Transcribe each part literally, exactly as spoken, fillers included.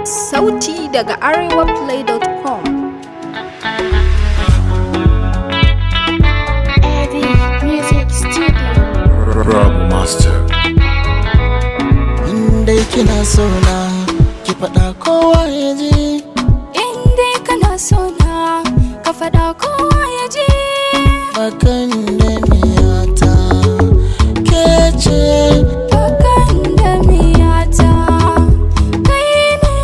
Sauti daga arewaplay dot com. Music Studio. Rabu Master. Indai kina so na ki faɗa kowa ya ji. Indai kana so na ka faɗa kowa ya ji. Bakan da miyata ke ce. Bakan da miyata kai ne.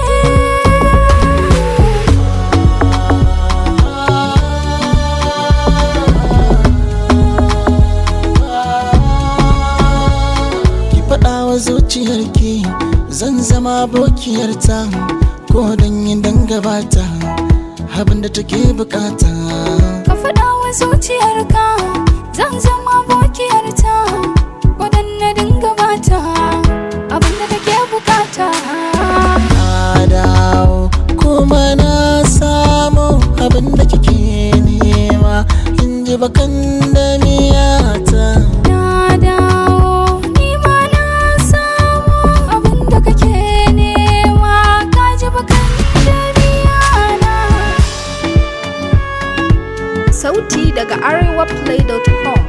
Ki faɗa wa zuciyarki zan zama abokiyarta ko dan yin dangabata abinda take bukata. Ka faɗa wa zuciyarka zan zama abokiyarta waɗanne dinga bata abinda take bukata. Na dawo kuma na samu abinda kike nema kin ji bakan da miyata. Na dawo ni ma na samu abinda kake nema ka ji bakan da miyana. Sauti daga arewaplay dot com.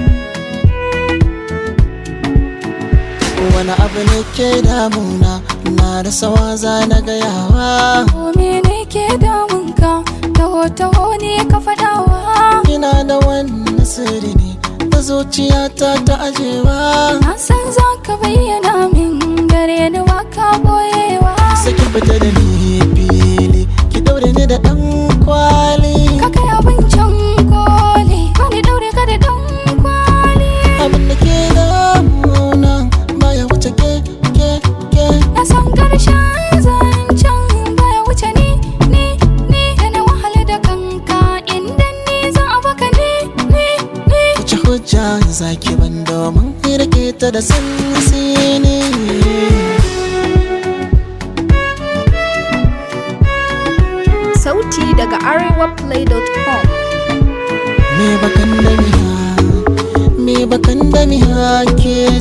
Wani abu ne ke damuna na da sawa za na gayawa. Ko mene ke damunka taho taho ne ka faɗawa. Ina da wannan sirri ne da zuciyata ta ajewa. Na san za ka bayyana min gare ni wa ka boyewa. Saki fita da ni fili ki daure ni da ɗan kwali. Ka kai abincin koli wani daure ka da ɗan kwali. Abin da ke damuna baya wuce ke ke ke. Na san ƙarshen zancen baya wuce ni ni ni da na wahala da kanka inda ni za a baka ni ni ni. Wuce hujja zaki ban domin rike ta da sansini. Sauti daga arewaplay dot com. Me bakan da miha, me bakan da miha ke